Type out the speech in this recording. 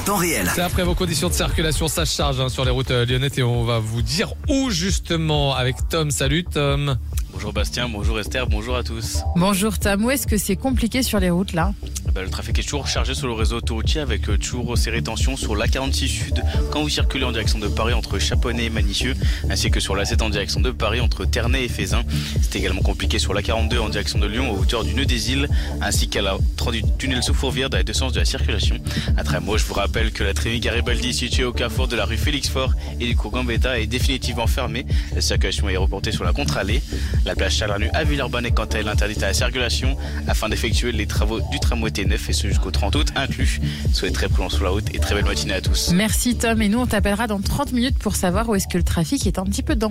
temps réel. C'est après vos conditions de circulation, ça se charge sur les routes lyonnaises et on va vous dire où justement avec Tom. Salut Tom. Bonjour Bastien, bonjour Esther, bonjour à tous. Bonjour Tom, où est-ce que c'est compliqué sur les routes là ? Le trafic est toujours chargé sur le réseau autoroutier avec toujours serré tension sur l'A46 Sud quand vous circulez en direction de Paris entre Chaponnet et Manissieux, ainsi que sur l'A7 en direction de Paris entre Ternay et Fézin. C'est également compliqué sur l'A42 en direction de Lyon à hauteur du nœud des îles, ainsi qu'à l'entrée du tunnel sous Fourvière dans les deux sens de la circulation. À Trémois, je vous rappelle que la Trémi Garibaldi située au carrefour de la rue Félix-Faure et du cours Gambetta est définitivement fermée. La circulation est reportée sur la contre-allée. La plage Chalarnu à Villeurbanne est quant à elle interdite à la circulation afin d'effectuer les travaux du tramway T9 et ce jusqu'au 30 août inclus. Soyez très prudents sur la route et très belle matinée à tous. Merci Tom, et nous on t'appellera dans 30 minutes pour savoir où est-ce que le trafic est un petit peu dense.